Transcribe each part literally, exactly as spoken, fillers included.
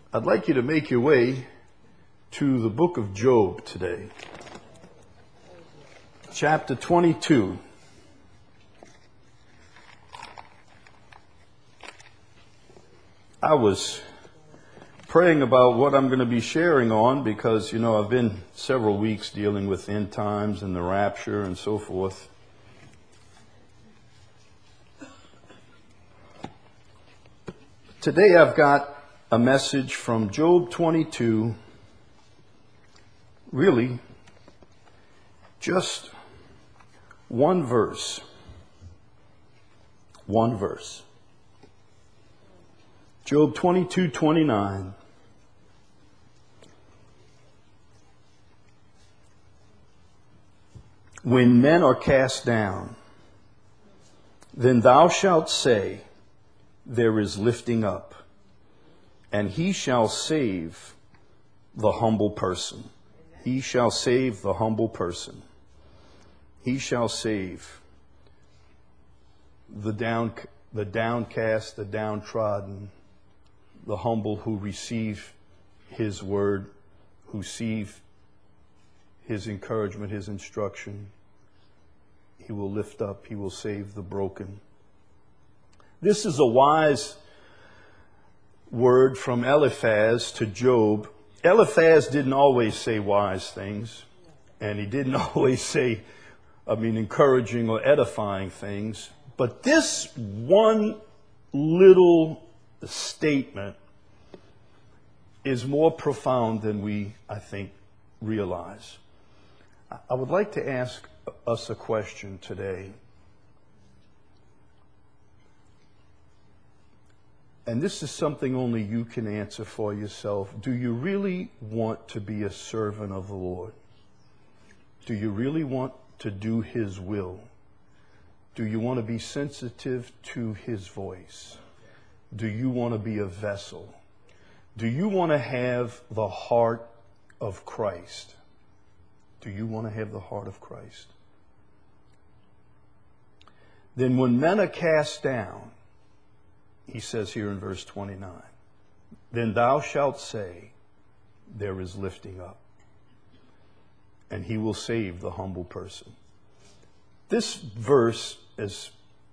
I'd like you to make your way to the book of Job today, chapter twenty-two. I was praying about what I'm going to be sharing on because, you know, I've been several weeks dealing with end times and the rapture and so forth. Today I've got a message from Job twenty-two, really just one verse. One verse. Job twenty-two twenty-nine. When men are cast down, then thou shalt say, there is lifting up, and he shall save the humble person. He shall save the humble person. He shall save the down, the downcast, the downtrodden, the humble who receive his word, who receive his encouragement, his instruction. He will lift up, he will save the broken. This is a wise word from Eliphaz to Job. Eliphaz didn't always say wise things, and he didn't always say, I mean, encouraging or edifying things. But this one little statement is more profound than we, I think, realize. I would like to ask us a question today. And this is something only you can answer for yourself. Do you really want to be a servant of the Lord? Do you really want to do His will? Do you want to be sensitive to His voice? Do you want to be a vessel? Do you want to have the heart of Christ? Do you want to have the heart of Christ? Then when men are cast down, he says here in verse twenty-nine, then thou shalt say, there is lifting up, and he will save the humble person. This verse, as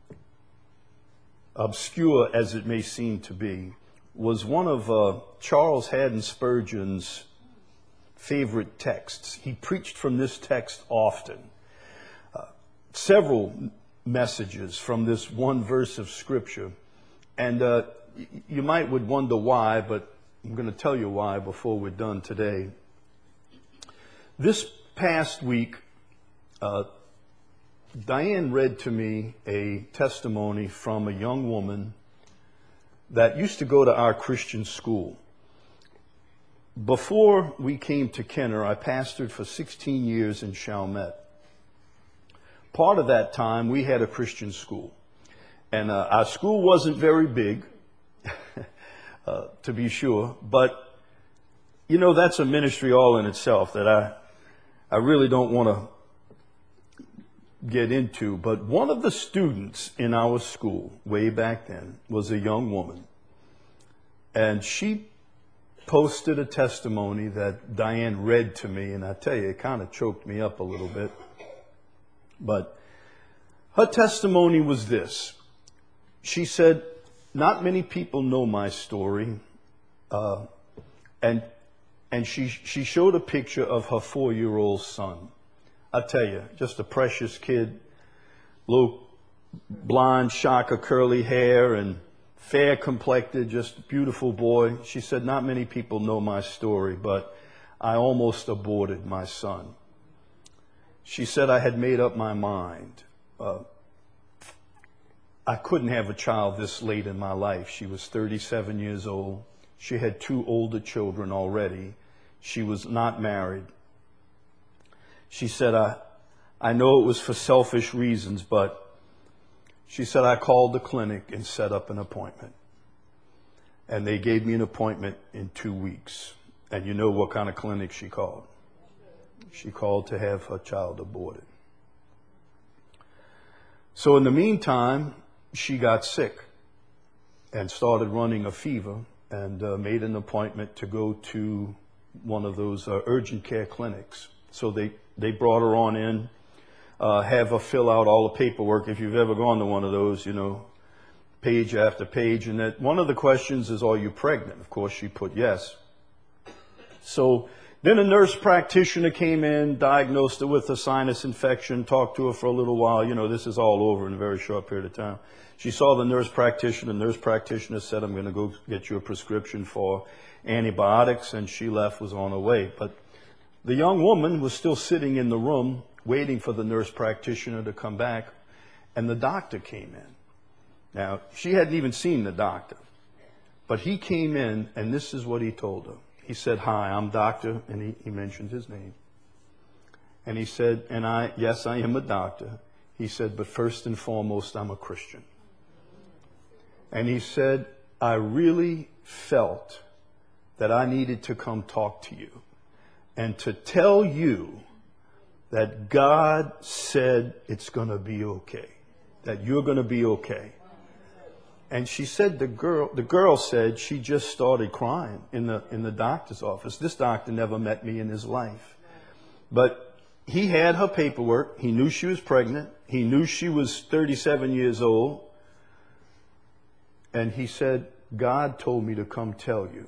obscure as it may seem to be, was one of uh, Charles Haddon Spurgeon's favorite texts. He preached from this text often. Uh, several messages from this one verse of Scripture. And uh, you might would wonder why, but I'm going to tell you why before we're done today. This past week, uh, Diane read to me a testimony from a young woman that used to go to our Christian school. Before we came to Kenner, I pastored for sixteen years in Chalmette. Part of that time, we had a Christian school. And uh, our school wasn't very big, uh, to be sure. But, you know, that's a ministry all in itself that I, I really don't want to get into. But one of the students in our school way back then was a young woman. And she posted a testimony that Diane read to me. And I tell you, it kind of choked me up a little bit. But her testimony was this. She said, not many people know my story. Uh, and and she she showed a picture of her four-year-old son. I tell you, just a precious kid, little blonde, shocker, curly hair, and fair complected, just a beautiful boy. She said, not many people know my story, but I almost aborted my son. She said, I had made up my mind. Uh, I couldn't have a child this late in my life. She was thirty-seven years old. She had two older children already. She was not married. She said, I, I know it was for selfish reasons, but she said, I called the clinic and set up an appointment. And they gave me an appointment in two weeks. And you know what kind of clinic she called. She called to have her child aborted. So in the meantime, she got sick and started running a fever and uh, made an appointment to go to one of those uh, urgent care clinics. So they, they brought her on in, uh, have her fill out all the paperwork. If you've ever gone to one of those, you know, page after page. And that one of the questions is, are you pregnant? Of course, she put yes. So then a nurse practitioner came in, diagnosed her with a sinus infection, talked to her for a little while. You know, this is all over in a very short period of time. She saw the nurse practitioner. The nurse practitioner said, I'm going to go get you a prescription for antibiotics. And she left, was on her way. But the young woman was still sitting in the room waiting for the nurse practitioner to come back. And the doctor came in. Now, she hadn't even seen the doctor. But he came in, and this is what he told her. He said, hi, I'm doctor, and he, he mentioned his name. And he said, and I, yes, I am a doctor. He said, but first and foremost, I'm a Christian. And he said, I really felt that I needed to come talk to you and to tell you that God said it's going to be okay, that you're going to be okay. And she said the girl, the girl said she just started crying in the, in the doctor's office. This doctor never met me in his life. But he had her paperwork. He knew she was pregnant. He knew she was thirty-seven years old. And he said, God told me to come tell you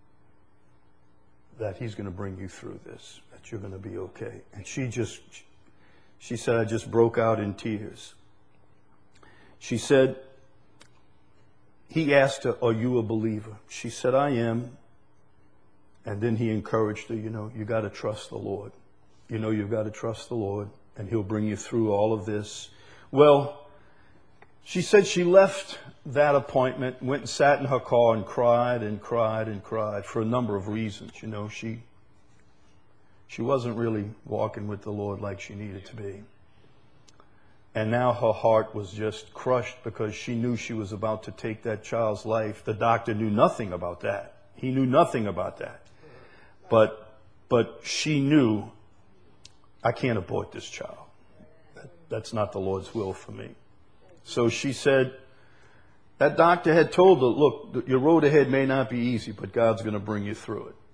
that he's going to bring you through this, that you're going to be okay. And she just, she said, I just broke out in tears. She said, he asked her, are you a believer? She said, I am. And then he encouraged her, you know, you got to trust the Lord. You know, you've got to trust the Lord, and he'll bring you through all of this. Well, she said she left that appointment, went and sat in her car and cried and cried and cried for a number of reasons. You know, she, she wasn't really walking with the Lord like she needed to be. And now her heart was just crushed because she knew she was about to take that child's life. The doctor knew nothing about that. He knew nothing about that. But, but she knew, I can't abort this child. That, that's not the Lord's will for me. So she said, that doctor had told her, look, your road ahead may not be easy, but God's going to bring you through it.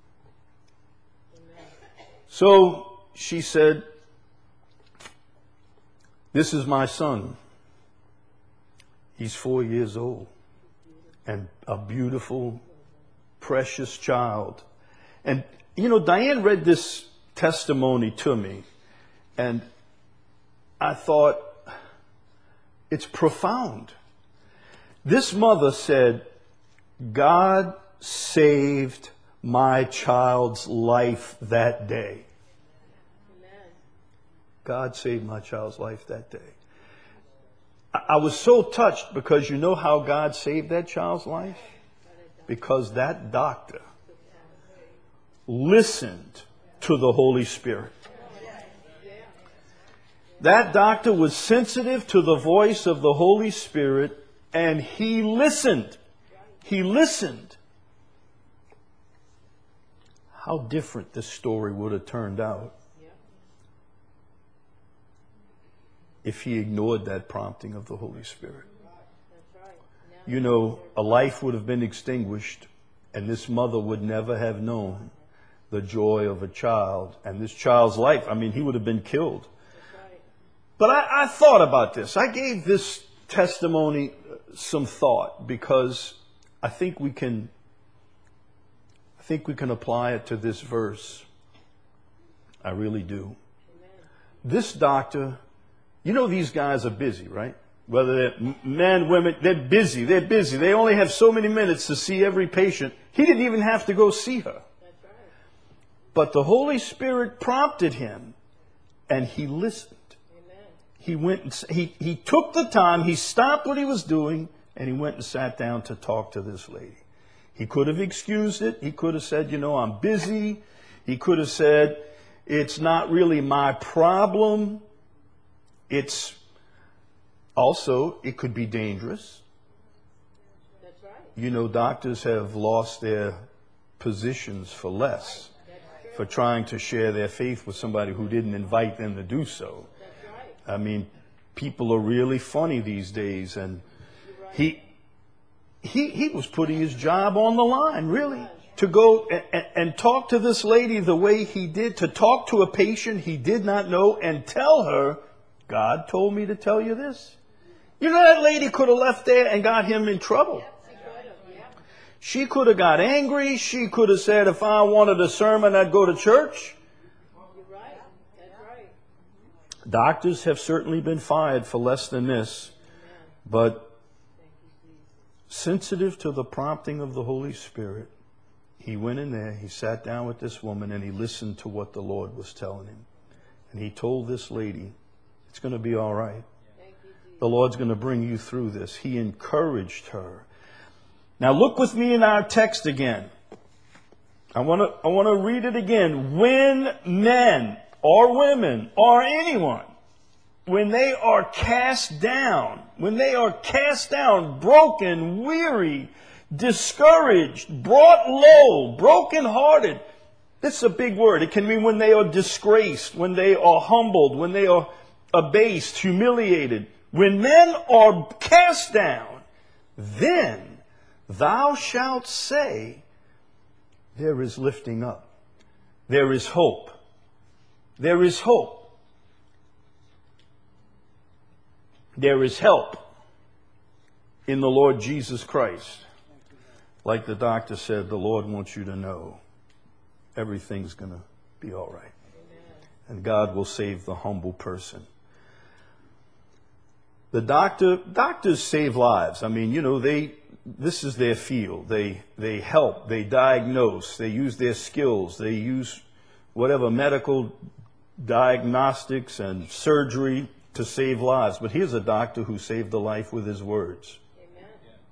So she said, this is my son. He's four years old and a beautiful, precious child. And, you know, Diane read this testimony to me, and I thought, it's profound. This mother said, God saved my child's life that day. God saved my child's life that day. I was so touched because you know how God saved that child's life? Because that doctor listened to the Holy Spirit. That doctor was sensitive to the voice of the Holy Spirit, and he listened. He listened. How different this story would have turned out if he ignored that prompting of the Holy Spirit. You know, a life would have been extinguished, and this mother would never have known the joy of a child. And this child's life, I mean, he would have been killed. But I, I thought about this. I gave this testimony some thought because I think we can, I think we can apply it to this verse. I really do. This doctor, you know, these guys are busy, right? Whether they're men, women, they're busy. They're busy. They only have so many minutes to see every patient. He didn't even have to go see her. That's right. But the Holy Spirit prompted him, and he listened. Amen. He went and he, he took the time, he stopped what he was doing, and he went and sat down to talk to this lady. He could have excused it. He could have said, you know, I'm busy. He could have said, it's not really my problem. It's also, it could be dangerous. That's right. You know, doctors have lost their positions for less, for trying to share their faith with somebody who didn't invite them to do so. That's right. I mean, people are really funny these days, and he, he, he was putting his job on the line, really, to go and, and talk to this lady the way he did, to talk to a patient he did not know and tell her, God told me to tell you this. You know, that lady could have left there and got him in trouble. She could have got angry. She could have said, if I wanted a sermon, I'd go to church. You're right. That's right. Doctors have certainly been fired for less than this, but sensitive to the prompting of the Holy Spirit, he went in there, he sat down with this woman, and he listened to what the Lord was telling him. And he told this lady, it's going to be all right. The Lord's going to bring you through this. He encouraged her. Now look with me in our text again. I want to I want to read it again. When men or women or anyone, when they are cast down, when they are cast down, broken, weary, discouraged, brought low, brokenhearted. This is a big word. It can mean when they are disgraced, when they are humbled, when they are abased, humiliated. When men are cast down, then thou shalt say, there is lifting up. There is hope. There is hope. There is help in the Lord Jesus Christ. Like the doctor said, the Lord wants you to know everything's going to be all right. And God will save the humble person. The doctor, doctors save lives. I mean, you know, they, this is their field. They, they help, they diagnose, they use their skills, they use whatever medical diagnostics and surgery to save lives. But here's a doctor who saved a life with his words. Amen.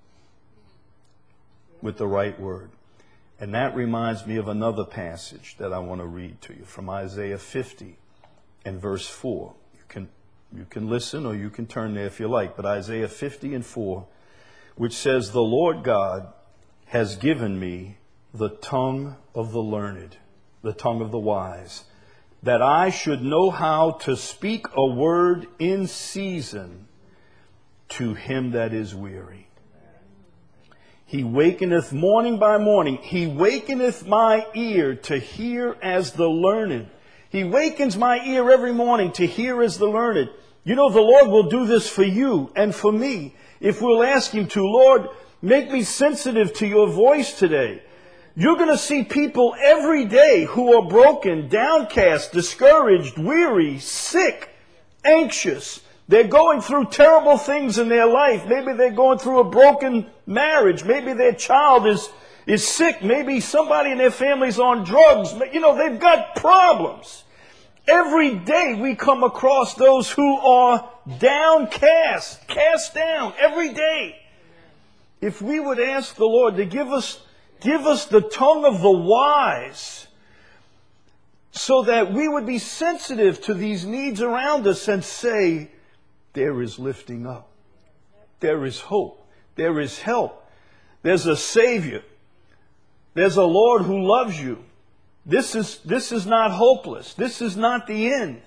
With the right word. And that reminds me of another passage that I want to read to you from Isaiah fifty and verse four. You can You can listen or you can turn there if you like. But Isaiah fifty and four, which says, the Lord God has given me the tongue of the learned, the tongue of the wise, that I should know how to speak a word in season to him that is weary. He wakeneth morning by morning. He wakeneth my ear to hear as the learned. He wakens my ear every morning to hear as the learned. You know, the Lord will do this for you and for me if we'll ask Him to. Lord, make me sensitive to your voice today. You're going to see people every day who are broken, downcast, discouraged, weary, sick, anxious. They're going through terrible things in their life. Maybe they're going through a broken marriage. Maybe their child is, is sick. Maybe somebody in their family's on drugs. You know, they've got problems. Every day we come across those who are downcast, cast down, every day. If we would ask the Lord to give us, give us the tongue of the wise, so that we would be sensitive to these needs around us and say, there is lifting up. There is hope. There is help. There's a Savior. There's a Lord who loves you. This is, this is not hopeless. This is not the end.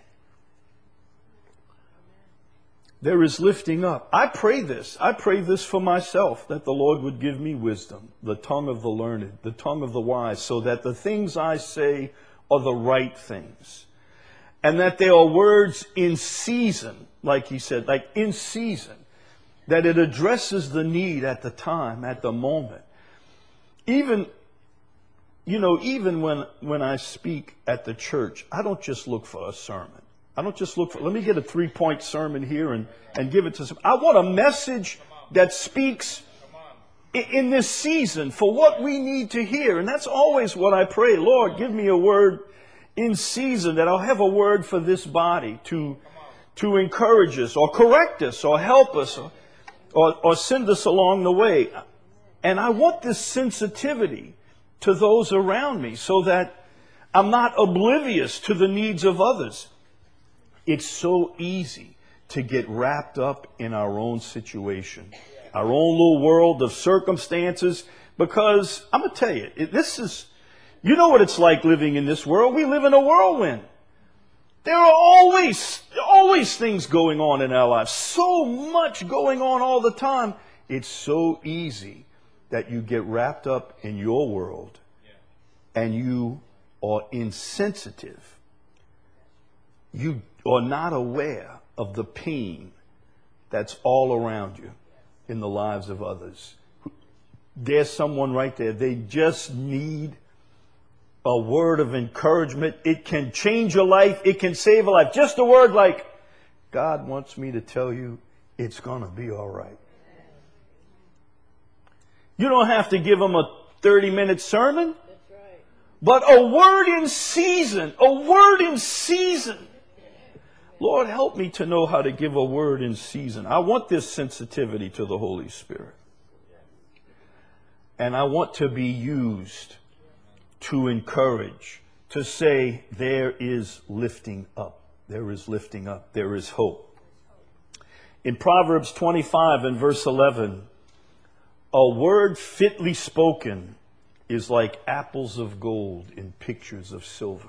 There is lifting up. I pray this. I pray this for myself, that the Lord would give me wisdom, the tongue of the learned, the tongue of the wise, so that the things I say are the right things. And that they are words in season, like he said, like in season. That it addresses the need at the time, at the moment. Even, you know, even when, when I speak at the church, I don't just look for a sermon. I don't just look for, let me get a three-point sermon here and, and give it to some. I want a message that speaks in, in this season for what we need to hear. And that's always what I pray. Lord, give me a word in season, that I'll have a word for this body to, to encourage us or correct us or help us or, or, or send us along the way. And I want this sensitivity to those around me so that I'm not oblivious to the needs of others. It's so easy to get wrapped up in our own situation, our own little world of circumstances, because I'm going to tell you, this is, you know what it's like living in this world. We live in a whirlwind. There are always, always things going on in our lives. So much going on all the time. It's so easy that you get wrapped up in your world and you are insensitive. You are not aware of the pain that's all around you in the lives of others. There's someone right there. They just need a word of encouragement. It can change your life. It can save a life. Just a word like, God wants me to tell you it's going to be all right. You don't have to give them a thirty-minute sermon. That's right. But a word in season. A word in season. Lord, help me to know how to give a word in season. I want this sensitivity to the Holy Spirit. And I want to be used to encourage, to say there is lifting up. There is lifting up. There is hope. In Proverbs twenty-five and verse eleven, a word fitly spoken is like apples of gold in pictures of silver.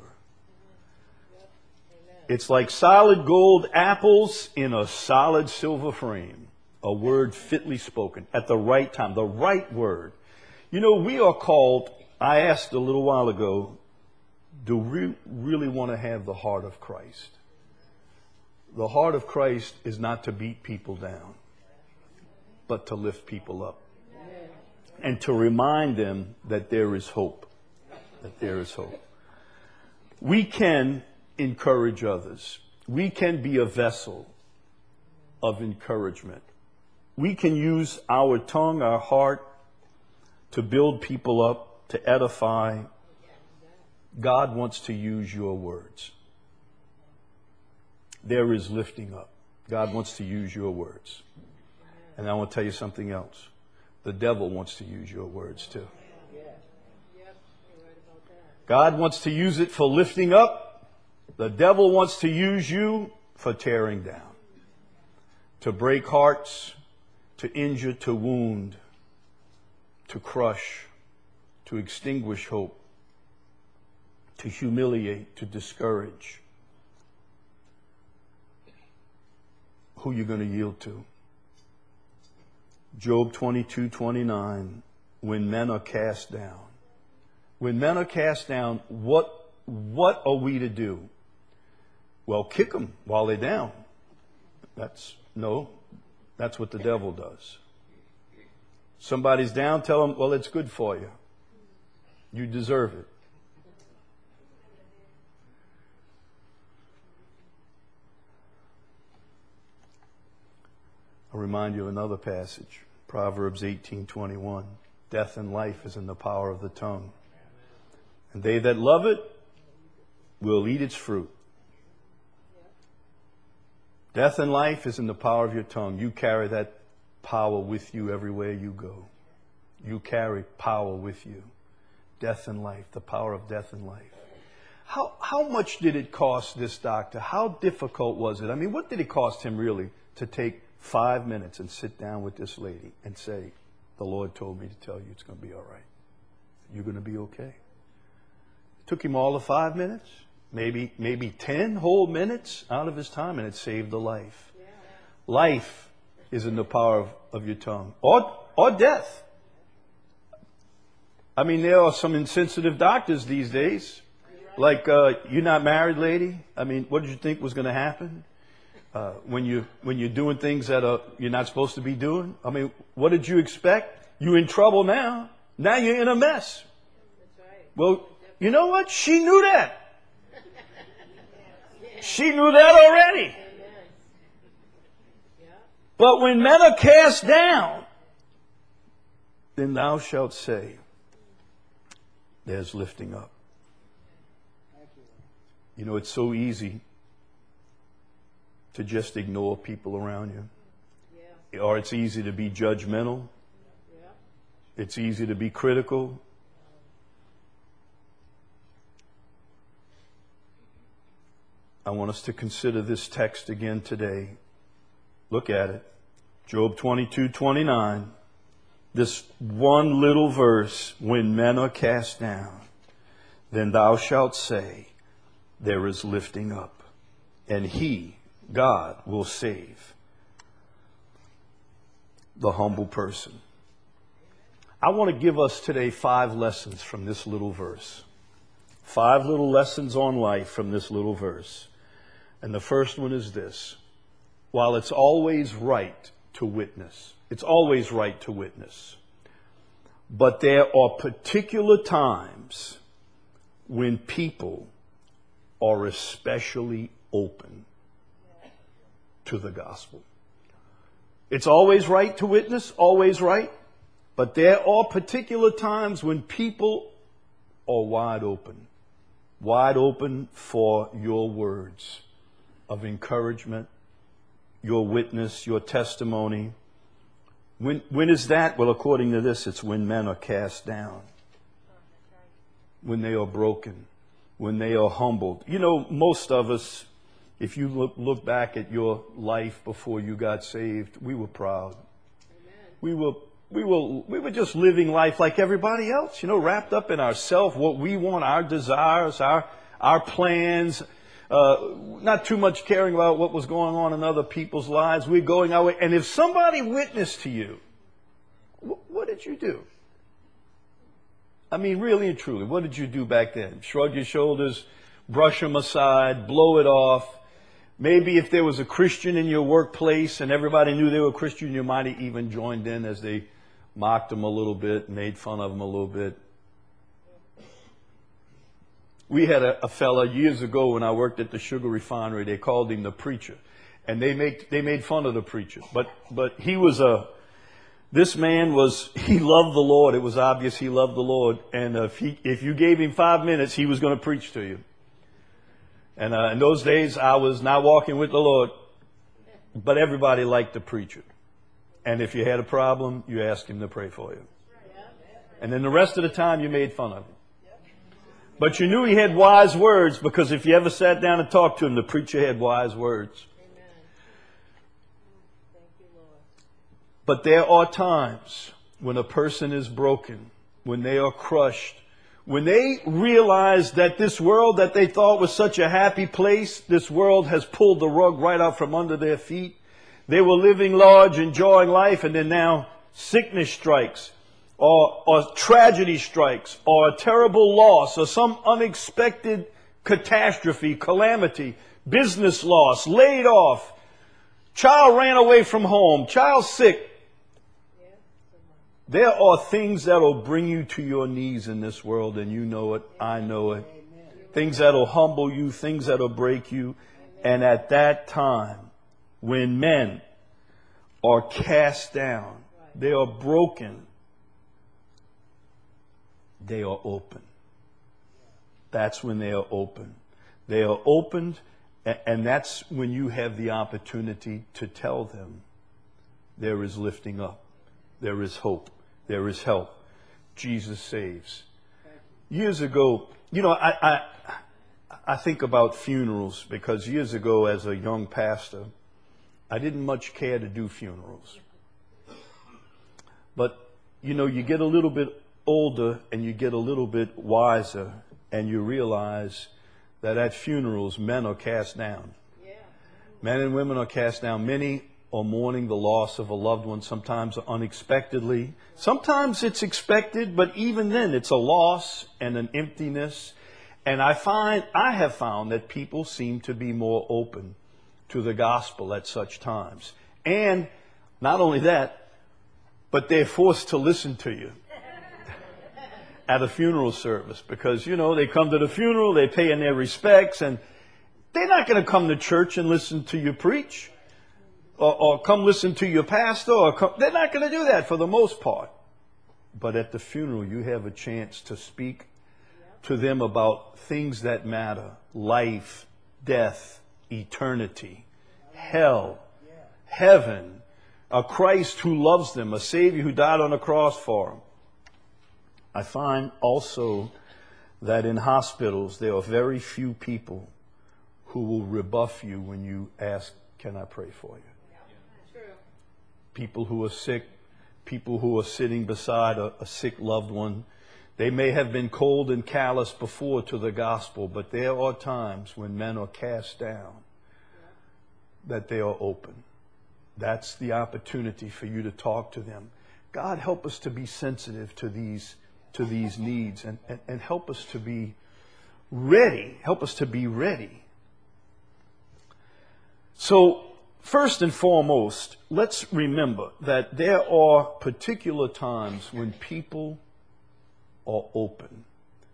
It's like solid gold apples in a solid silver frame. A word fitly spoken at the right time, the right word. You know, we are called, I asked a little while ago, do we really want to have the heart of Christ? The heart of Christ is not to beat people down, but to lift people up. And to remind them that there is hope. That there is hope. We can encourage others. We can be a vessel of encouragement. We can use our tongue, our heart, to build people up, to edify. God wants to use your words. There is lifting up. God wants to use your words. And I want to tell you something else. The devil wants to use your words too. God wants to use it for lifting up. The devil wants to use you for tearing down. To break hearts, to injure, to wound, to crush, to extinguish hope, to humiliate, to discourage. Who are you going to yield to? Job twenty-two twenty-nine, when men are cast down. When men are cast down, what, what are we to do? Well, kick them while they're down. That's, no, that's what the devil does. Somebody's down, tell them, well, it's good for you. You deserve it. I'll remind you of another passage, Proverbs eighteen twenty-one. Death and life is in the power of the tongue. And they that love it will eat its fruit. Death and life is in the power of your tongue. You carry that power with you everywhere you go. You carry power with you. Death and life, the power of death and life. How, how much did it cost this doctor? How difficult was it? I mean, what did it cost him really to take five minutes and sit down with this lady and say, the Lord told me to tell you it's going to be all right. You're going to be okay. It took him all of five minutes, maybe maybe ten whole minutes out of his time, and it saved a life. Yeah. Life is in the power of, of your tongue. Or, or death. I mean, there are some insensitive doctors these days. Like, uh, you're not married, lady? I mean, what did you think was going to happen? Uh, when you when you're doing things that are, you're not supposed to be doing? I mean, what did you expect? You're in trouble now. Now you're in a mess. That's right. Well, you know what? She knew that. She knew that already. Amen. Yeah. But when men are cast down, then thou shalt say, there's lifting up. You know, it's so easy to just ignore people around you. Yeah. Or it's easy to be judgmental. Yeah. It's easy to be critical. I want us to consider this text again today. Look at it. Job twenty-two twenty-nine. This one little verse, when men are cast down, then thou shalt say, there is lifting up, and he, God, will save the humble person. I want to give us today five lessons from this little verse. Five little lessons on life from this little verse. And the first one is this. While it's always right to witness, it's always right to witness, but there are particular times when people are especially open to the gospel. It's always right to witness, always right, but there are particular times when people are wide open, wide open for your words of encouragement, your witness, your testimony. When, when is that? Well, according to this, it's when men are cast down, when they are broken, when they are humbled. You know, most of us, if you look, look back at your life before you got saved, we were proud. Amen. We were, we were, we were just living life like everybody else, you know, wrapped up in ourselves, what we want, our desires, our, our plans. Uh, not too much caring about what was going on in other people's lives. We're going our way. And if somebody witnessed to you, wh- what did you do? I mean, really and truly, what did you do back then? Shrug your shoulders, brush them aside, blow it off. Maybe if there was a Christian in your workplace and everybody knew they were Christian, you might have even joined in as they mocked them a little bit, made fun of them a little bit. We had a, a fella years ago when I worked at the sugar refinery. They called him the preacher, and they made they made fun of the preacher. But but he was a this man was he loved the Lord. It was obvious he loved the Lord, and if he if you gave him five minutes, he was going to preach to you. And uh, in those days, I was not walking with the Lord, but everybody liked the preacher. And if you had a problem, you asked him to pray for you, and then the rest of the time, you made fun of him. But you knew he had wise words, because if you ever sat down and talked to him, the preacher had wise words. Amen. Thank you, Lord. But there are times when a person is broken, when they are crushed, when they realize that this world that they thought was such a happy place, this world has pulled the rug right out from under their feet. They were living large, enjoying life, and then now sickness strikes. Or, or tragedy strikes, or a terrible loss, or some unexpected catastrophe, calamity, business loss, laid off, child ran away from home, child sick. Yeah, so much. There are things that will bring you to your knees in this world, and you know it, I know it. Amen. Things that will humble you, things that will break you. And at that time, when men are cast down, they are broken, they are open. That's when they are open. They are opened, and that's when you have the opportunity to tell them there is lifting up, there is hope, there is help. Jesus saves. Years ago, you know, I, I, I think about funerals, because years ago as a young pastor, I didn't much care to do funerals. But, you know, you get a little bit older and you get a little bit wiser, and you realize that at funerals men are cast down. Yeah. Men and women are cast down. Many are mourning the loss of a loved one, sometimes unexpectedly. Sometimes it's expected, but even then it's a loss and an emptiness. And I find, I have found that people seem to be more open to the gospel at such times. And not only that, but they're forced to listen to you at a funeral service, because, you know, they come to the funeral, they pay in their respects, and they're not going to come to church and listen to you preach, or, or come listen to your pastor, or come, they're not going to do that for the most part. But at the funeral, you have a chance to speak to them about things that matter: life, death, eternity, hell, heaven, a Christ who loves them, a Savior who died on the cross for them. I find also that in hospitals there are very few people who will rebuff you when you ask, "Can I pray for you?" True. People who are sick, people who are sitting beside a, a sick loved one, they may have been cold and callous before to the gospel, but there are times when men are cast down that they are open. That's the opportunity for you to talk to them. God, help us to be sensitive to these, to these needs and, and, and help us to be ready. Help us to be ready. So, first and foremost, let's remember that there are particular times when people are open.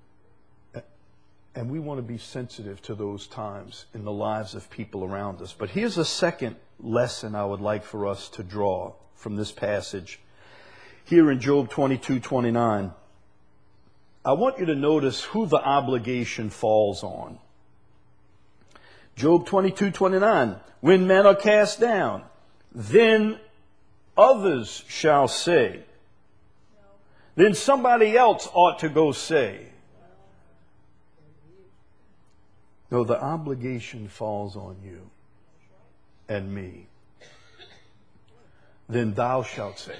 And we want to be sensitive to those times in the lives of people around us. But here's a second lesson I would like for us to draw from this passage. Here in Job twenty-two twenty-nine, I want you to notice who the obligation falls on. Job twenty-two twenty-nine, when men are cast down, then others shall say. Then somebody else ought to go say. No, the obligation falls on you and me. Then thou shalt say.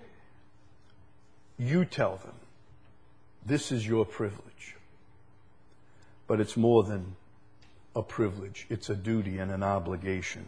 You tell them, this is your privilege. But it's more than a privilege. It's a duty and an obligation.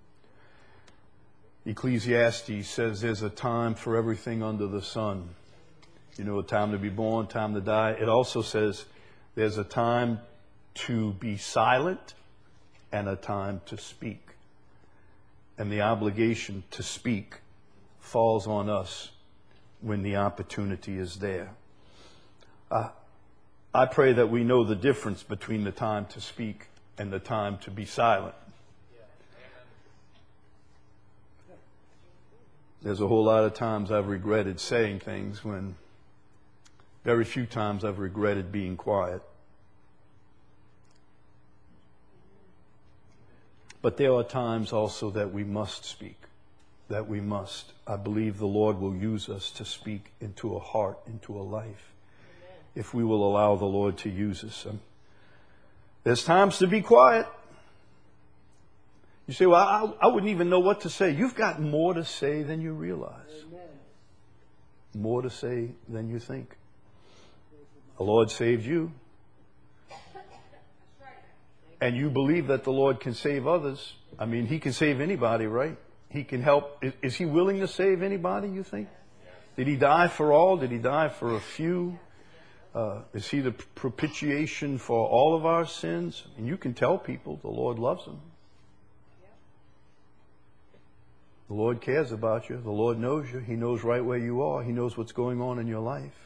Ecclesiastes says there's a time for everything under the sun. You know, a time to be born, time to die. It also says there's a time to be silent and a time to speak. And the obligation to speak falls on us when the opportunity is there. Uh, I pray that we know the difference between the time to speak and the time to be silent. There's a whole lot of times I've regretted saying things when very few times I've regretted being quiet. But there are times also that we must speak, that we must. I believe the Lord will use us to speak into a heart, into a life, if we will allow the Lord to use us. And there's times to be quiet. You say, well, I, I wouldn't even know what to say. You've got more to say than you realize. Amen. More to say than you think. The Lord saved you. And you believe that the Lord can save others. I mean, He can save anybody, right? He can help. Is, is He willing to save anybody, you think? Did He die for all? Did He die for a few? Uh, is He the propitiation for all of our sins? And you can tell people the Lord loves them. The Lord cares about you. The Lord knows you. He knows right where you are. He knows what's going on in your life.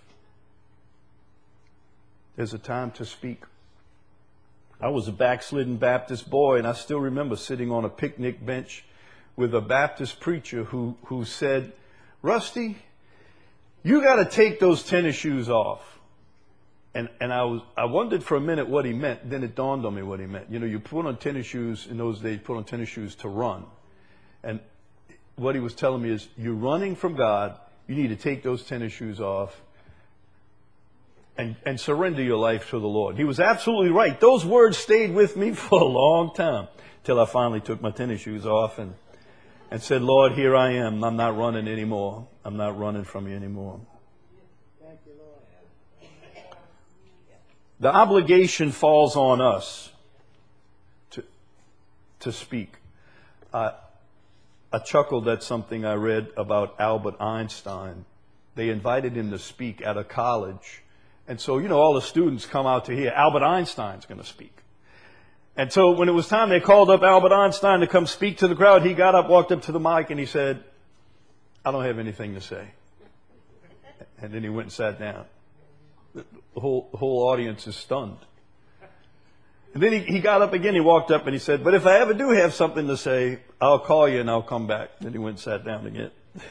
There's a time to speak. I was a backslidden Baptist boy, and I still remember sitting on a picnic bench with a Baptist preacher who, who said, Rusty, you got to take those tennis shoes off. And and I was I wondered for a minute what he meant. Then it dawned on me what he meant. You know, you put on tennis shoes in those days, put on tennis shoes to run. And what he was telling me is, you're running from God. You need to take those tennis shoes off and, and surrender your life to the Lord. He was absolutely right. Those words stayed with me for a long time till I finally took my tennis shoes off and, and said, Lord, here I am. I'm not running anymore. I'm not running from you anymore. Thank you, Lord. The obligation falls on us to, to speak. Uh, I chuckled at something I read about Albert Einstein. They invited him to speak at a college. And so, you know, all the students come out to hear Albert Einstein's going to speak. And so when it was time, they called up Albert Einstein to come speak to the crowd. He got up, walked up to the mic, and he said, I don't have anything to say. And then he went and sat down. The whole, the whole audience is stunned. And then he, he got up again, he walked up and he said, but if I ever do have something to say, I'll call you and I'll come back. Then he went and sat down again.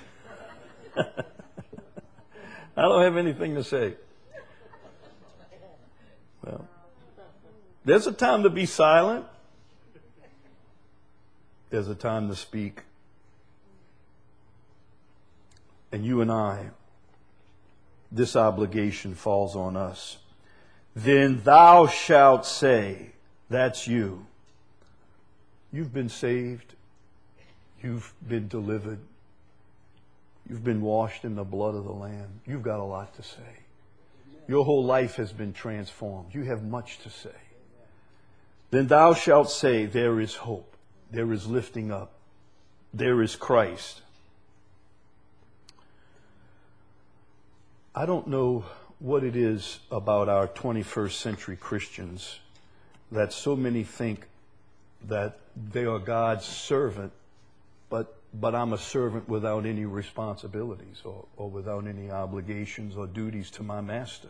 I don't have anything to say. Well, there's a time to be silent. There's a time to speak. And you and I, this obligation falls on us. Then thou shalt say, that's you. You've been saved. You've been delivered. You've been washed in the blood of the Lamb. You've got a lot to say. Your whole life has been transformed. You have much to say. Then thou shalt say, there is hope. There is lifting up. There is Christ. I don't know what it is about our twenty-first century Christians that so many think that they are God's servant, but but I'm a servant without any responsibilities or, or without any obligations or duties to my master.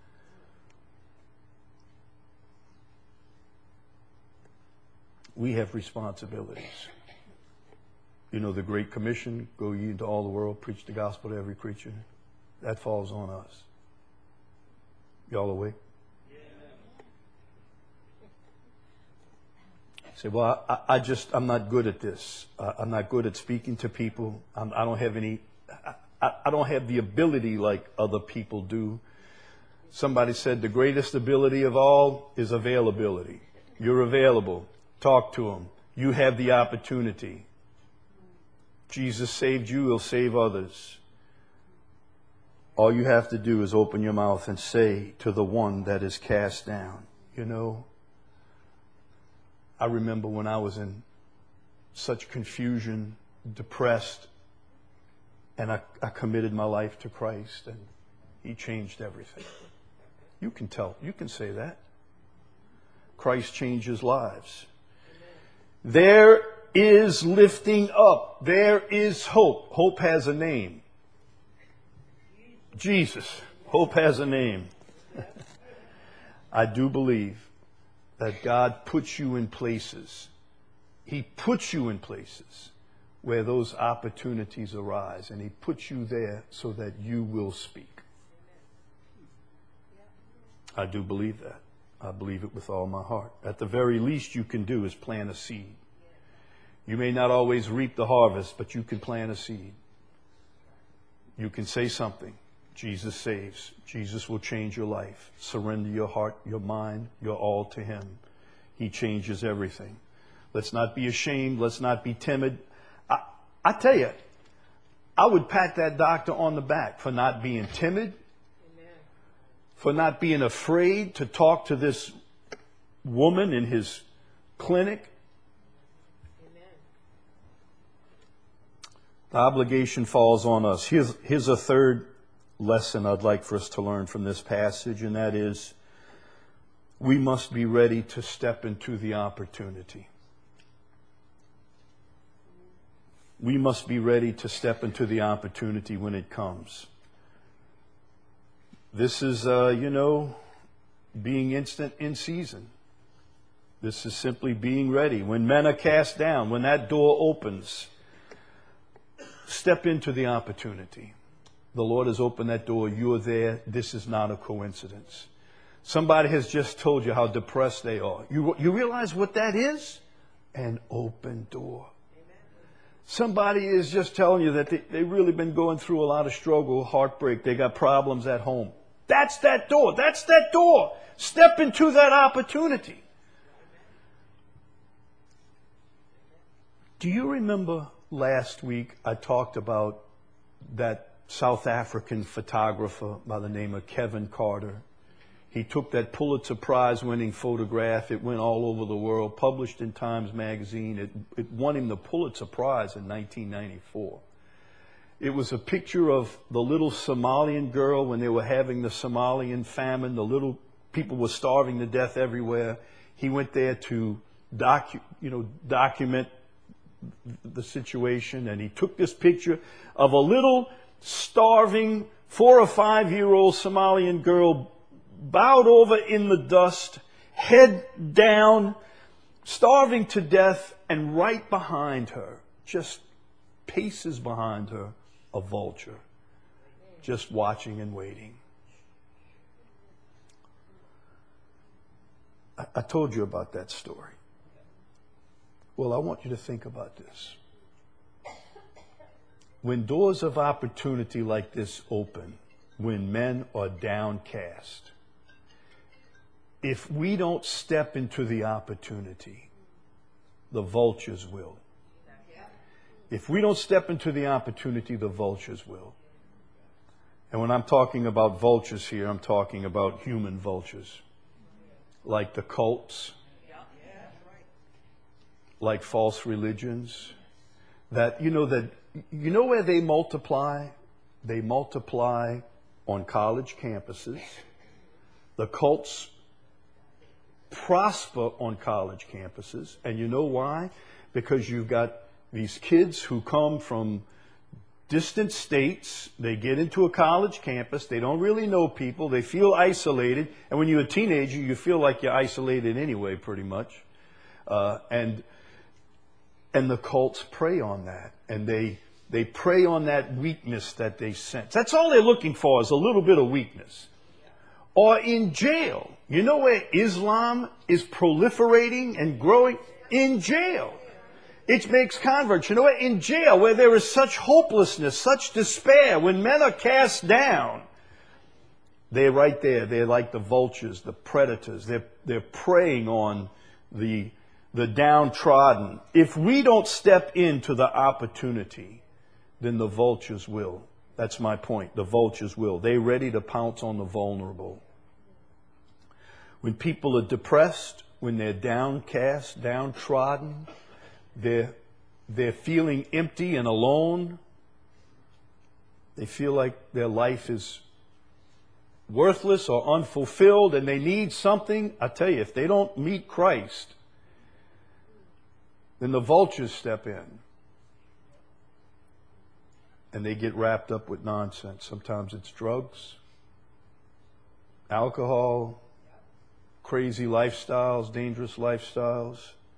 We have responsibilities. You know, the Great Commission, go ye into all the world, preach the gospel to every creature. That falls on us. Y'all awake? Say, well, I, I just, I'm not good at this. Uh, I'm not good at speaking to people. I'm, I don't have any, I, I don't have the ability like other people do. Somebody said the greatest ability of all is availability. You're available. Talk to them. You have the opportunity. Jesus saved you, he'll save others. All you have to do is open your mouth and say to the one that is cast down, you know, I remember when I was in such confusion, depressed, and I, I committed my life to Christ, and he changed everything. You can tell, you can say that. Christ changes lives. There is lifting up. There is hope. Hope has a name. Jesus. Hope has a name. I do believe that God puts you in places. He puts you in places where those opportunities arise, and he puts you there so that you will speak. I do believe that. I believe it with all my heart. At the very least you can do is plant a seed. You may not always reap the harvest, but you can plant a seed. You can say something. Jesus saves. Jesus will change your life. Surrender your heart, your mind, your all to him. He changes everything. Let's not be ashamed. Let's not be timid. I, I tell you, I would pat that doctor on the back for not being timid, Amen. For not being afraid to talk to this woman in his clinic. The obligation falls on us. Here's, here's a third lesson I'd like for us to learn from this passage, and that is we must be ready to step into the opportunity. We must be ready to step into the opportunity when it comes. This is, uh, you know, being instant in season. This is simply being ready. When men are cast down, when that door opens, step into the opportunity. The Lord has opened that door. You're there. This is not a coincidence. Somebody has just told you how depressed they are. You, you realize what that is? An open door. Amen. Somebody is just telling you that they, they've really been going through a lot of struggle, heartbreak. They got problems at home. That's that door. That's that door. Step into that opportunity. Do you remember last week I talked about that South African photographer by the name of Kevin Carter? He took that Pulitzer Prize winning photograph. It went all over the world, published in Times Magazine. It, it won him the Pulitzer Prize in nineteen ninety-four. It was a picture of the little Somalian girl when they were having the Somalian famine. The little people were starving to death everywhere. He went there to docu, you know, document the situation, and he took this picture of a little starving four or five year old Somalian girl bowed over in the dust, head down, starving to death, and right behind her, just paces behind her, a vulture, just watching and waiting. I, I told you about that story. Well, I want you to think about this. When doors of opportunity like this open, when men are downcast, if we don't step into the opportunity, the vultures will. If we don't step into the opportunity, the vultures will. And when I'm talking about vultures here, I'm talking about human vultures, like the cults, like false religions, that, you know, that, you know where they multiply? They multiply on college campuses. The cults prosper on college campuses. And you know why? Because you've got these kids who come from distant states. They get into a college campus. They don't really know people. They feel isolated. And when you're a teenager, you feel like you're isolated anyway, pretty much. Uh, and and the cults prey on that. And they they prey on that weakness that they sense. That's all they're looking for, is a little bit of weakness. Or in jail. You know where Islam is proliferating and growing? In jail. It makes converts. You know what? In jail, where there is such hopelessness, such despair, when men are cast down, they're right there. They're like the vultures, the predators. They're, they're preying on the, the downtrodden. If we don't step into the opportunity, then the vultures will. That's my point. The vultures will. They're ready to pounce on the vulnerable. When people are depressed, when they're downcast, downtrodden, They're, they're feeling empty and alone. They feel like their life is worthless or unfulfilled and they need something. I tell you, if they don't meet Christ, then the vultures step in. And they get wrapped up with nonsense. Sometimes it's drugs, alcohol, crazy lifestyles, dangerous lifestyles,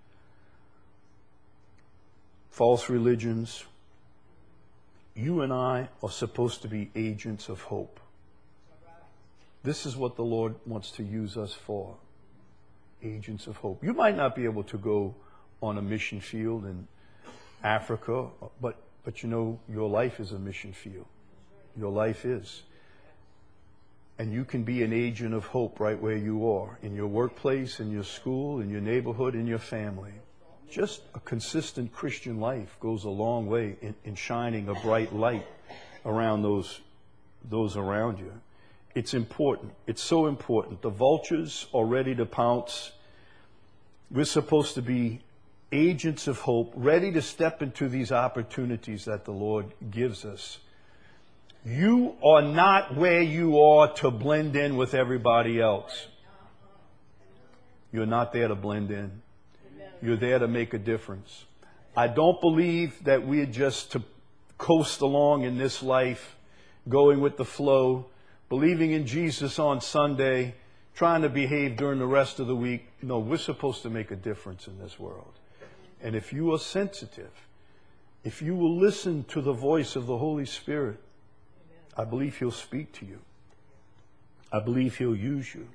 false religions. You and I are supposed to be agents of hope. This is what the Lord wants to use us for. Agents of hope. You might not be able to go on a mission field in Africa, but, but you know, your life is a mission field. Your life is. And you can be an agent of hope right where you are, in your workplace, in your school, in your neighborhood, in your family. Just a consistent Christian life goes a long way in, in shining a bright light around those, those around you. It's important. It's so important. The vultures are ready to pounce. We're supposed to be agents of hope, ready to step into these opportunities that the Lord gives us. You are not where you are to blend in with everybody else. You're not there to blend in. You're there to make a difference. I don't believe that we're just to coast along in this life, going with the flow, believing in Jesus on Sunday, trying to behave during the rest of the week. No, we're supposed to make a difference in this world. And if you are sensitive, if you will listen to the voice of the Holy Spirit, I believe He'll speak to you. I believe He'll use you.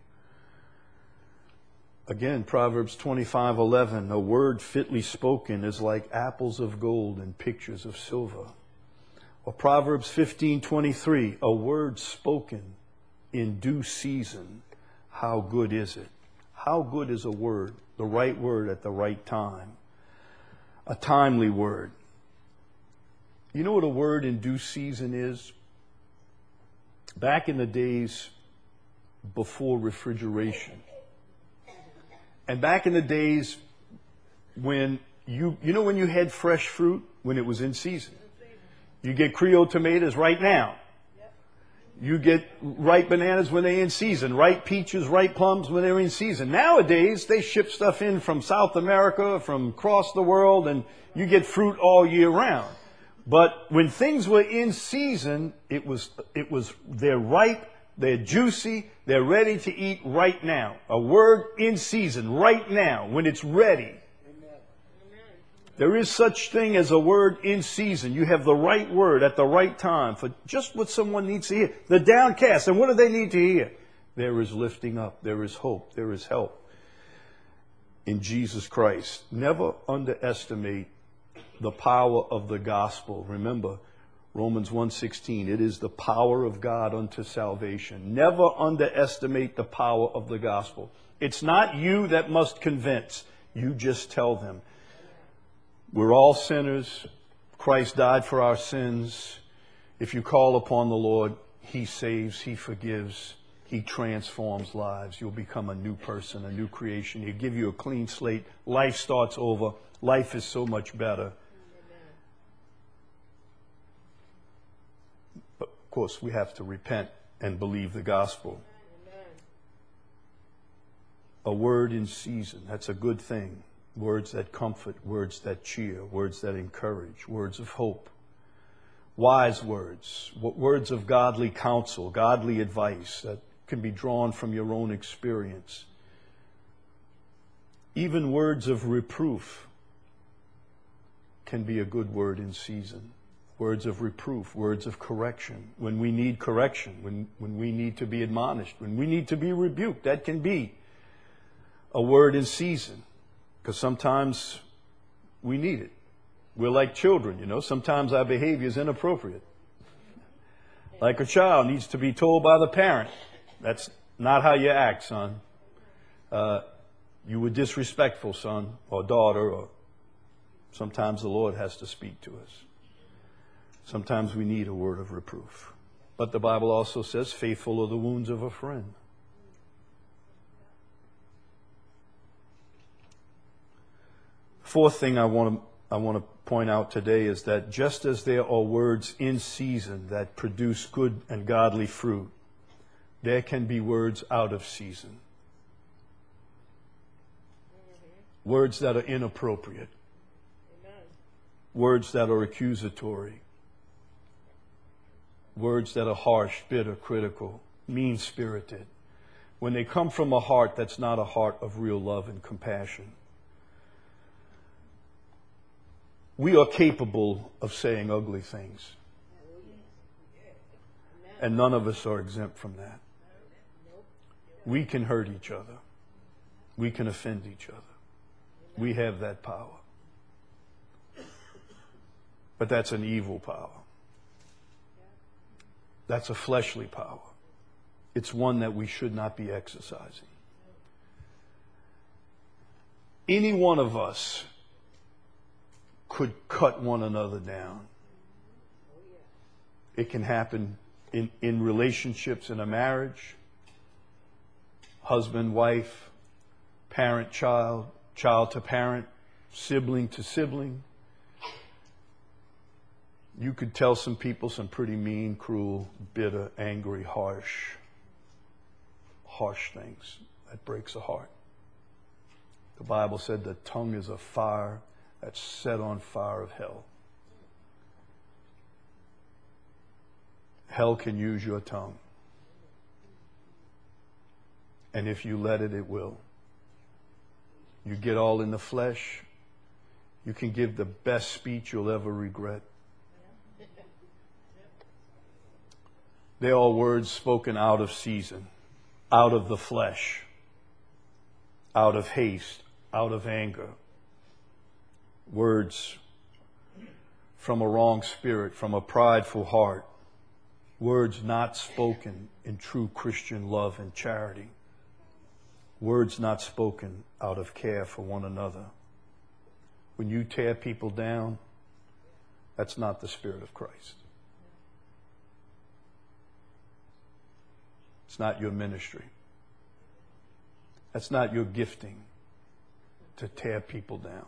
Again, Proverbs twenty-five eleven, a word fitly spoken is like apples of gold and pictures of silver. Or Proverbs fifteen twenty-three, a word spoken in due season, how good is it? How good is a word, the right word at the right time? A timely word. You know what a word in due season is? Back in the days before refrigeration, and back in the days when you, you know when you had fresh fruit, when it was in season. You get Creole tomatoes right now. You get ripe bananas when they're in season, ripe peaches, ripe plums when they're in season. Nowadays, they ship stuff in from South America, from across the world, and you get fruit all year round. But when things were in season, it was, it was, they're ripe, they're juicy, they're ready to eat right now. A word in season, right now, when it's ready. Amen. There is such thing as a word in season. You have the right word at the right time for just what someone needs to hear. The downcast, and what do they need to hear? There is lifting up, there is hope, there is help in Jesus Christ. Never underestimate the power of the gospel. Remember, Romans one sixteen, it is the power of God unto salvation. Never underestimate the power of the gospel. It's not you that must convince. You just tell them. We're all sinners. Christ died for our sins. If you call upon the Lord, He saves, He forgives, He transforms lives. You'll become a new person, a new creation. He'll give you a clean slate. Life starts over. Life is so much better. Of course, we have to repent and believe the gospel. Amen. A word in season, that's a good thing. Words that comfort, words that cheer, words that encourage, words of hope. Wise words, words of godly counsel, godly advice that can be drawn from your own experience. Even words of reproof can be a good word in season. Words of reproof, words of correction. When we need correction, when, when we need to be admonished, when we need to be rebuked, that can be a word in season. Because sometimes we need it. We're like children, you know. Sometimes our behavior is inappropriate. Like a child needs to be told by the parent, that's not how you act, son. Uh, you were disrespectful, son or daughter. Or sometimes the Lord has to speak to us. Sometimes we need a word of reproof. But the Bible also says, faithful are the wounds of a friend. Fourth thing I want to I want to point out today is that just as there are words in season that produce good and godly fruit, there can be words out of season. Mm-hmm. Words that are inappropriate. Amen. Words that are accusatory. Words that are harsh, bitter, critical, mean-spirited. When they come from a heart that's not a heart of real love and compassion. We are capable of saying ugly things. And none of us are exempt from that. We can hurt each other. We can offend each other. We have that power. But that's an evil power. That's a fleshly power. It's one that we should not be exercising. Any one of us could cut one another down. It can happen in, in relationships in a marriage, husband, wife, parent, child, child to parent, sibling to sibling. You could tell some people some pretty mean, cruel, bitter, angry, harsh, harsh things. That breaks a heart. The Bible said the tongue is a fire that's set on fire of hell. Hell can use your tongue. And if you let it, it will. You get all in the flesh, you can give the best speech you'll ever regret. They are words spoken out of season, out of the flesh, out of haste, out of anger. Words from a wrong spirit, from a prideful heart. Words not spoken in true Christian love and charity. Words not spoken out of care for one another. When you tear people down, that's not the Spirit of Christ. It's not your ministry. That's not your gifting to tear people down.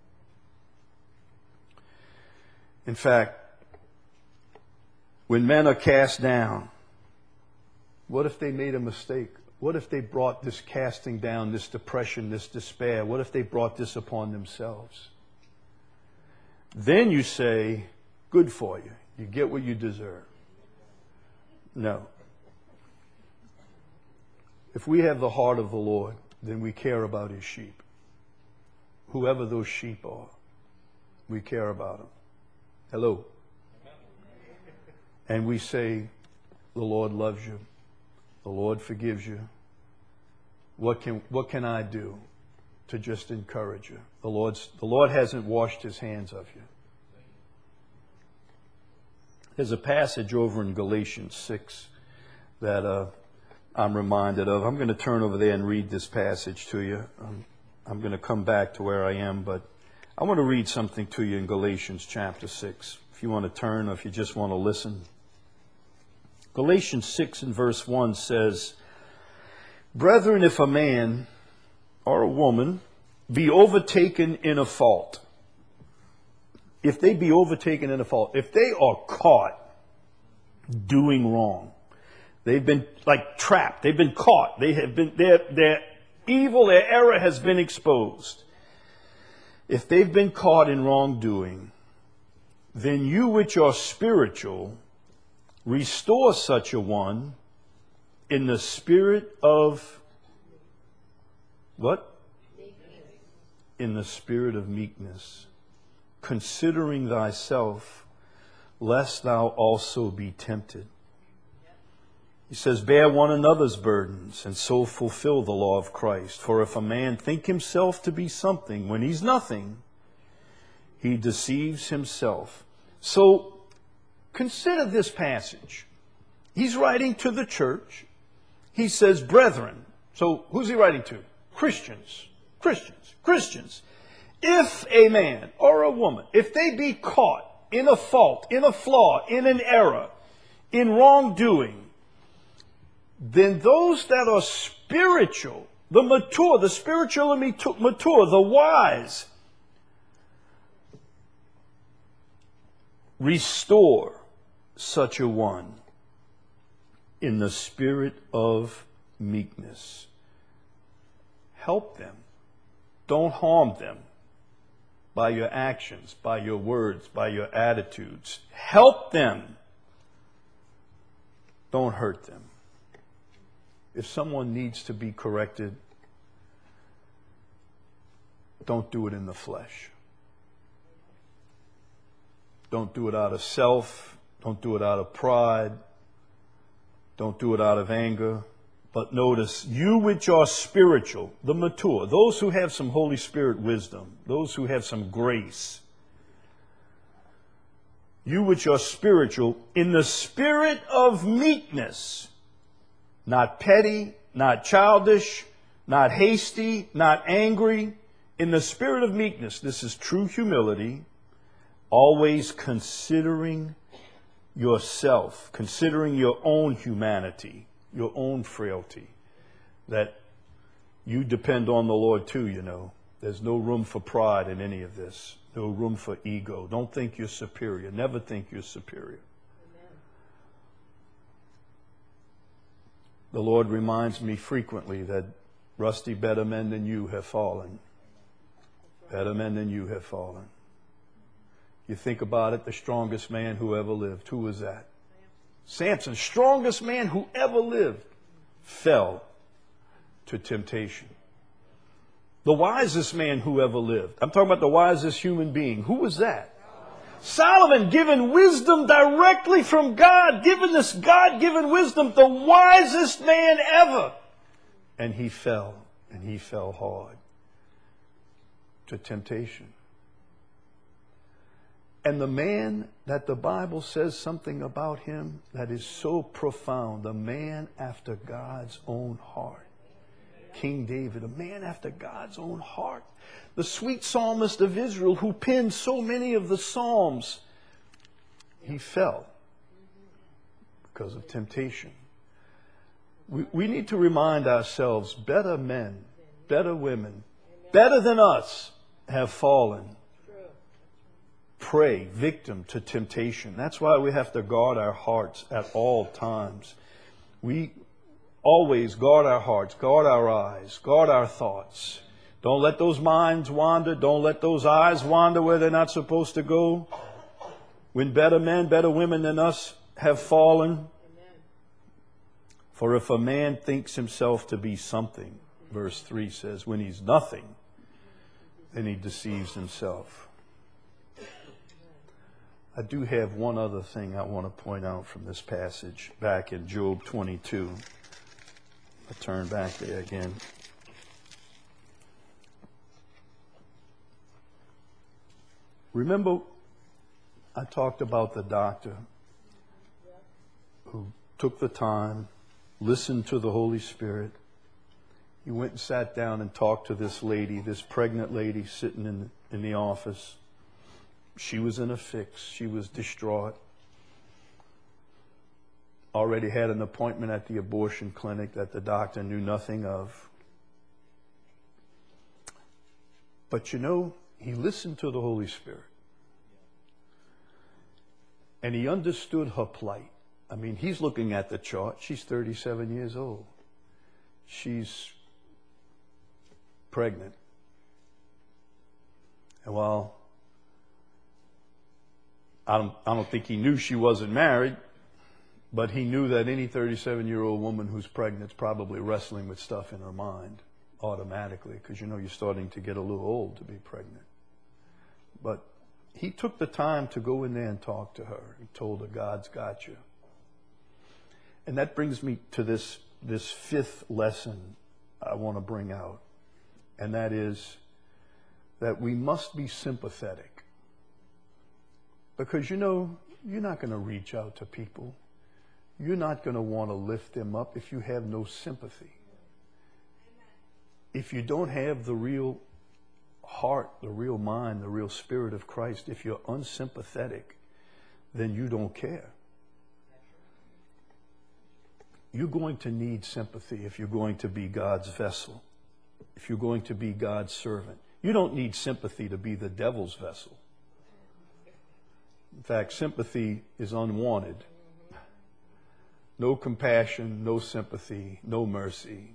In fact, when men are cast down, what if they made a mistake? What if they brought this casting down, this depression, this despair? What if they brought this upon themselves? Then you say, good for you. You get what you deserve. No. If we have the heart of the Lord, then we care about His sheep. Whoever those sheep are, we care about them. Hello. And we say, the Lord loves you. The Lord forgives you. What can, what can I do to just encourage you? The Lord's, the Lord hasn't washed His hands of you. There's a passage over in Galatians six that uh, I'm reminded of. I'm going to turn over there and read this passage to you. Um, I'm going to come back to where I am, but I want to read something to you in Galatians chapter six. If you want to turn or if you just want to listen. Galatians six and verse one says, Brethren, if a man or a woman be overtaken in a fault, if they be overtaken in a fault, if they are caught doing wrong, They've been like trapped. They've been caught. They have been, their, their evil, their error has been exposed. If they've been caught in wrongdoing, then you which are spiritual, restore such a one in the spirit of what? In the spirit of meekness, considering thyself, lest thou also be tempted. He says, bear one another's burdens, and so fulfill the law of Christ. For if a man think himself to be something when he's nothing, he deceives himself. So, consider this passage. He's writing to the church. He says, brethren. So, who's he writing to? Christians. Christians. Christians. If a man or a woman, if they be caught in a fault, in a flaw, in an error, in wrongdoing, then those that are spiritual, the mature, the spiritually mature, the wise, restore such a one in the spirit of meekness. Help them. Don't harm them by your actions, by your words, by your attitudes. Help them. Don't hurt them. If someone needs to be corrected, don't do it in the flesh. Don't do it out of self. Don't do it out of pride. Don't do it out of anger. But notice, you which are spiritual, the mature, those who have some Holy Spirit wisdom, those who have some grace, you which are spiritual, in the spirit of meekness, not petty, not childish, not hasty, not angry. In the spirit of meekness, this is true humility, always considering yourself, considering your own humanity, your own frailty, that you depend on the Lord too, you know. There's no room for pride in any of this, no room for ego. Don't think you're superior. Never think you're superior. The Lord reminds me frequently that, Rusty, better men than you have fallen. Better men than you have fallen. You think about it, the strongest man who ever lived. Who was that? Samson, strongest man who ever lived, fell to temptation. The wisest man who ever lived. I'm talking about the wisest human being. Who was that? Solomon, given wisdom directly from God, given this God-given wisdom, the wisest man ever. And he fell, and he fell hard to temptation. And the man that the Bible says something about him that is so profound, a man after God's own heart. King David, a man after God's own heart. The sweet psalmist of Israel who penned so many of the psalms, he fell because of temptation. We, we need to remind ourselves, better men, better women, better than us have fallen. Prey, victim to temptation. That's why we have to guard our hearts at all times. We always guard our hearts, guard our eyes, guard our thoughts. Don't let those minds wander. Don't let those eyes wander where they're not supposed to go. When better men, better women than us have fallen. Amen. For if a man thinks himself to be something, verse three says, when he's nothing, then he deceives himself. I do have one other thing I want to point out from this passage back in Job twenty-two. I'll turn back there again. Remember, I talked about the doctor who took the time, listened to the Holy Spirit. He went and sat down and talked to this lady, this pregnant lady sitting in, in the office. She was in a fix. She was distraught. Already had an appointment at the abortion clinic that the doctor knew nothing of. But you know, he listened to the Holy Spirit. And he understood her plight. I mean, he's looking at the chart. She's thirty-seven years old. She's pregnant. And while I don't, I don't think he knew she wasn't married, but he knew that any thirty-seven-year-old woman who's pregnant is probably wrestling with stuff in her mind automatically, because you know you're starting to get a little old to be pregnant. But he took the time to go in there and talk to her. He told her, God's got you. And that brings me to this, this fifth lesson I want to bring out. And that is that we must be sympathetic. Because, you know, you're not going to reach out to people. You're not going to want to lift them up if you have no sympathy. If you don't have the real heart, the real mind, the real spirit of Christ, if you're unsympathetic, then you don't care. You're going to need sympathy if you're going to be God's vessel, if you're going to be God's servant. You don't need sympathy to be the devil's vessel. In fact, sympathy is unwanted. No compassion, no sympathy, no mercy.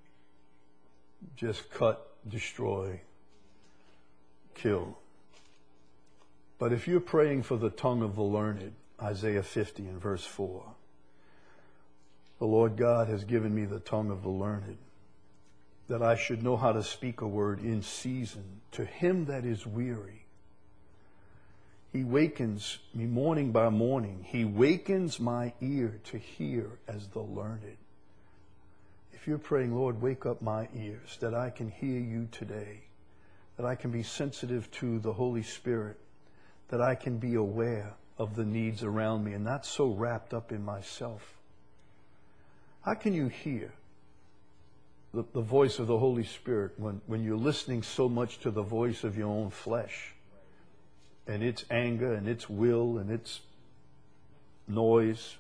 Just cut, destroy, kill. But if you're praying for the tongue of the learned, Isaiah fifty and verse four, the Lord God has given me the tongue of the learned, that I should know how to speak a word in season to him that is weary. He wakens me morning by morning. He wakens my ear to hear as the learned. If you're praying, Lord, wake up my ears that I can hear you today, that I can be sensitive to the Holy Spirit, that I can be aware of the needs around me and not so wrapped up in myself. How can you hear the, the voice of the Holy Spirit when, when you're listening so much to the voice of your own flesh and its anger and its will and its noise?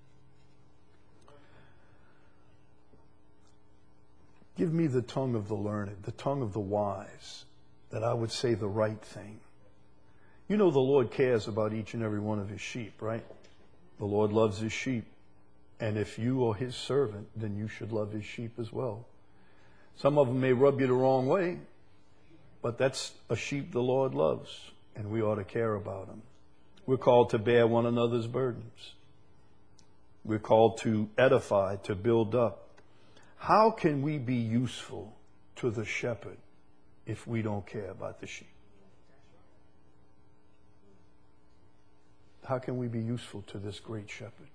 Give me the tongue of the learned, the tongue of the wise, that I would say the right thing. You know the Lord cares about each and every one of his sheep, right? The Lord loves his sheep. And if you are his servant, then you should love his sheep as well. Some of them may rub you the wrong way, but that's a sheep the Lord loves, and we ought to care about them. We're called to bear one another's burdens. We're called to edify, to build up. How can we be useful to the shepherd if we don't care about the sheep? How can we be useful to this great shepherd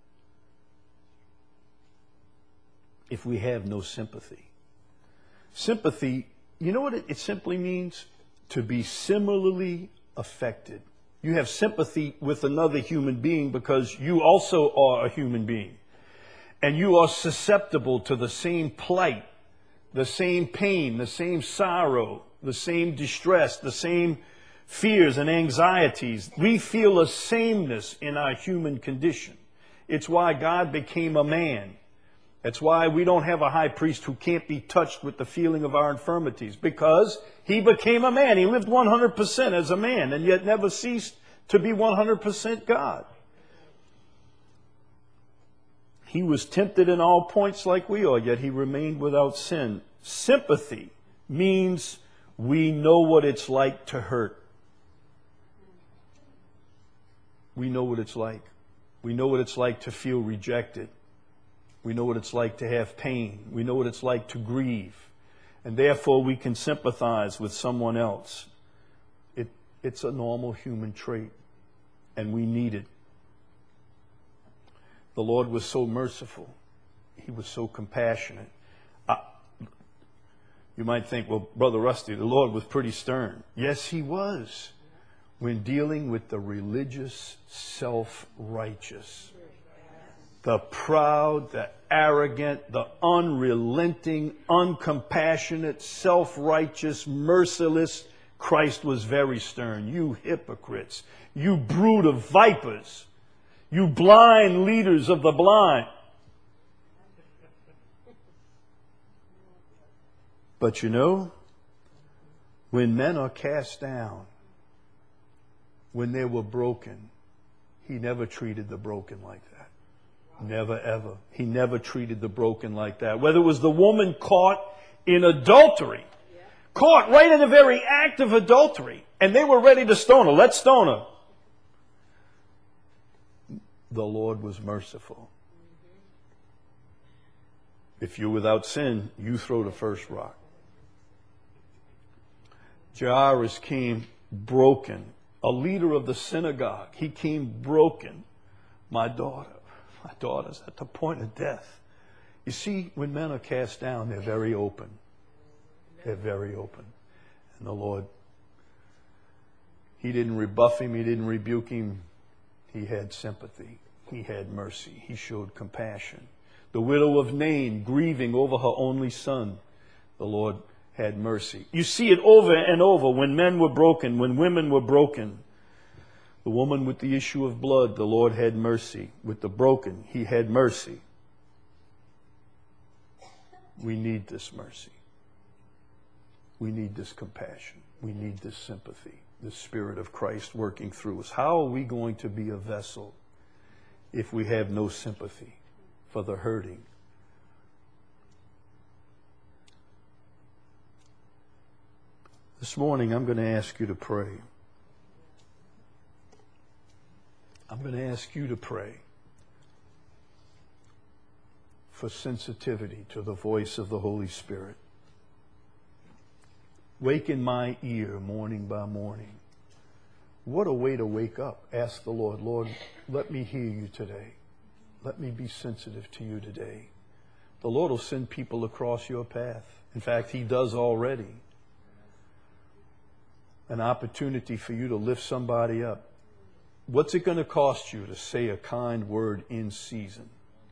if we have no sympathy? Sympathy, you know what it, it simply means? To be similarly affected. You have sympathy with another human being because you also are a human being. And you are susceptible to the same plight, the same pain, the same sorrow, the same distress, the same fears and anxieties. We feel a sameness in our human condition. It's why God became a man. That's why we don't have a high priest who can't be touched with the feeling of our infirmities, because he became a man. He lived one hundred percent as a man and yet never ceased to be one hundred percent God. He was tempted in all points like we are, yet he remained without sin. Sympathy means we know what it's like to hurt. We know what it's like. We know what it's like to feel rejected. We know what it's like to have pain. We know what it's like to grieve. And therefore we can sympathize with someone else. It, it's a normal human trait, and we need it. The Lord was so merciful. He was so compassionate. I, you might think, well, Brother Rusty, the Lord was pretty stern. Yes, he was, when dealing with the religious self-righteous. The proud, the arrogant, the unrelenting, uncompassionate, self-righteous, merciless. Christ was very stern. You hypocrites, you brood of vipers, you blind leaders of the blind. But you know, when men are cast down, when they were broken, he never treated the broken like that. Never, ever. He never treated the broken like that. Whether it was the woman caught in adultery, caught right in the very act of adultery, and they were ready to stone her. Let's stone her. The Lord was merciful. If you're without sin, you throw the first rock. Jairus came broken, a leader of the synagogue. He came broken. My daughter, my daughter's at the point of death. You see, when men are cast down, they're very open. They're very open. And the Lord, He didn't rebuff him. He didn't rebuke him. He had sympathy. He had mercy. He showed compassion. The widow of Nain, grieving over her only son, the Lord had mercy. You see it over and over when men were broken, when women were broken. The woman with the issue of blood, the Lord had mercy. With the broken, He had mercy. We need this mercy. We need this compassion. We need this sympathy, the Spirit of Christ working through us. How are we going to be a vessel if we have no sympathy for the hurting? This morning, I'm going to ask you to pray. I'm going to ask you to pray for sensitivity to the voice of the Holy Spirit. Waken my ear morning by morning. What a way to wake up. Ask the Lord, Lord, let me hear you today. Let me be sensitive to you today. The Lord will send people across your path. In fact, He does already. An opportunity for you to lift somebody up. What's it going to cost you to say a kind word in season?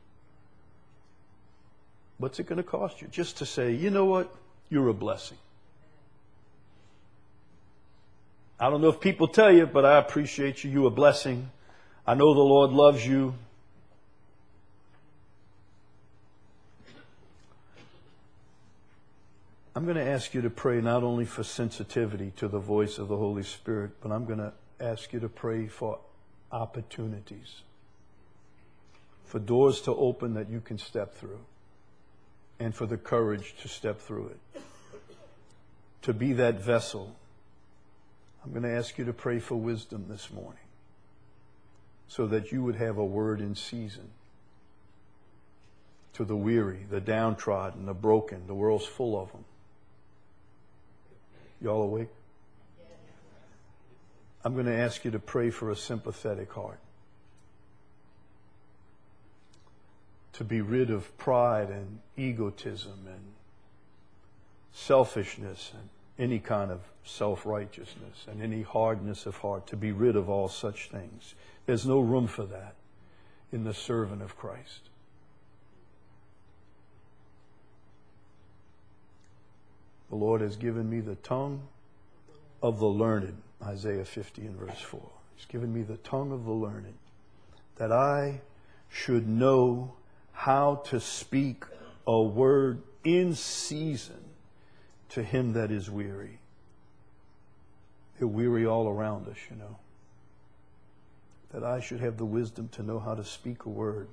What's it going to cost you? Just to say, you know what? You're a blessing. I don't know if people tell you, but I appreciate you. You're a blessing. I know the Lord loves you. I'm going to ask you to pray not only for sensitivity to the voice of the Holy Spirit, but I'm going to ask you to pray for opportunities, for doors to open that you can step through, and for the courage to step through it, to be that vessel. I'm going to ask you to pray for wisdom this morning so that you would have a word in season to the weary, the downtrodden, the broken. The world's full of them. Y'all awake? I'm going to ask you to pray for a sympathetic heart, to be rid of pride and egotism and selfishness and any kind of self-righteousness and any hardness of heart, to be rid of all such things. There's no room for that in the servant of Christ. The Lord has given me the tongue of the learned, Isaiah fifty and verse four. He's given me the tongue of the learned, that I should know how to speak a word in season to him that is weary. They're weary all around us, you know. That I should have the wisdom to know how to speak a word.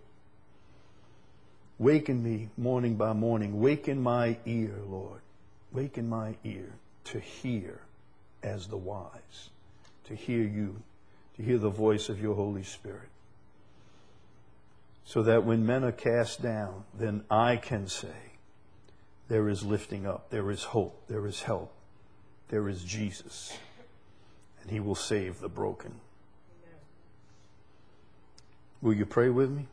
Waken me morning by morning. Waken my ear, Lord. Waken my ear to hear as the wise, to hear you, to hear the voice of your Holy Spirit. So that when men are cast down, then I can say, there is lifting up, there is hope, there is help, there is Jesus, and He will save the broken. Will you pray with me?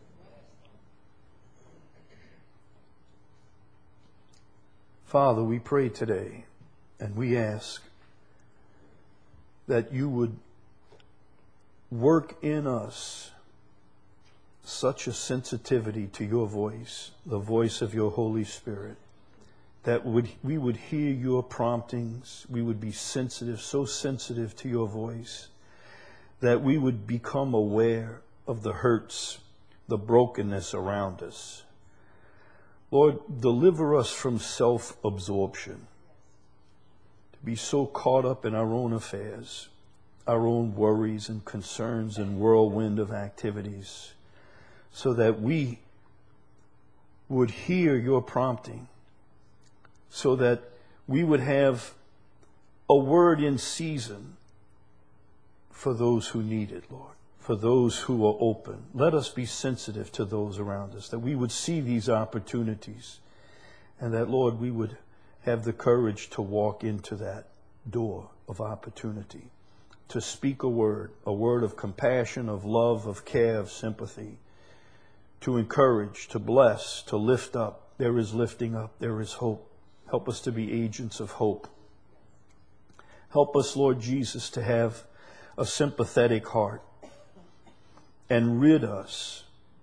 Father, we pray today, and we ask that you would work in us such a sensitivity to your voice, the voice of your Holy Spirit, that would we would hear your promptings, we would be sensitive, so sensitive to your voice, that we would become aware of the hurts, the brokenness around us. Lord, deliver us from self-absorption, to be so caught up in our own affairs, our own worries and concerns and whirlwind of activities, so that we would hear your prompting, so that we would have a word in season for those who need it, Lord, for those who are open. Let us be sensitive to those around us, that we would see these opportunities, and that, Lord, we would have the courage to walk into that door of opportunity, to speak a word, a word of compassion, of love, of care, of sympathy, to encourage, to bless, to lift up. There is lifting up. There is hope. Help us to be agents of hope. Help us, Lord Jesus, to have a sympathetic heart and rid us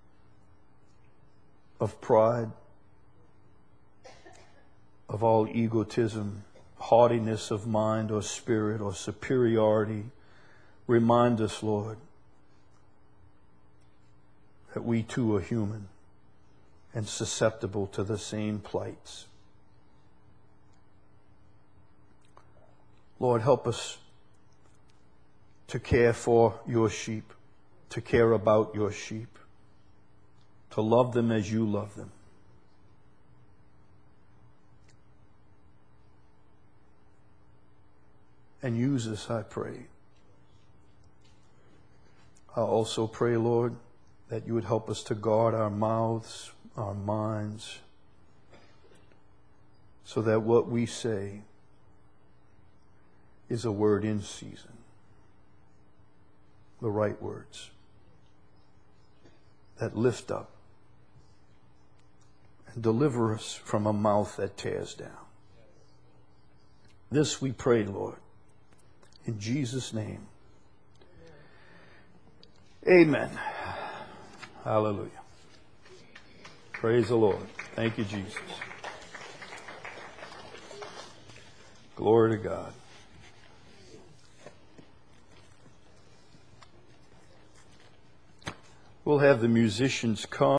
of pride, of all egotism, haughtiness of mind or spirit or superiority. Remind us, Lord, that we too are human and susceptible to the same plights. Lord, help us to care for your sheep, to care about your sheep, to love them as you love them. And use us, I pray. I also pray, Lord, that you would help us to guard our mouths, our minds, so that what we say is a word in season, the right words that lift up and deliver us from a mouth that tears down. This we pray, Lord, in Jesus' name. Amen. Hallelujah. Praise the Lord. Thank you, Jesus. Glory to God. We'll have the musicians come.